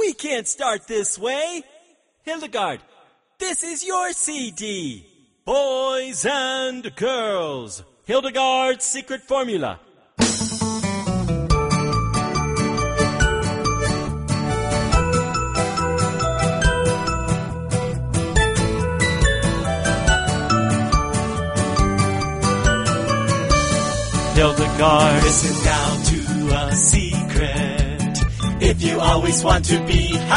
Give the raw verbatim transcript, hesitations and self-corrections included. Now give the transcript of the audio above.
We can't start this way. Hildegard, this is your C D. Boys and girls, Hildegard's secret formula. Hildegard, listen now to a secret. If you always want to be happy,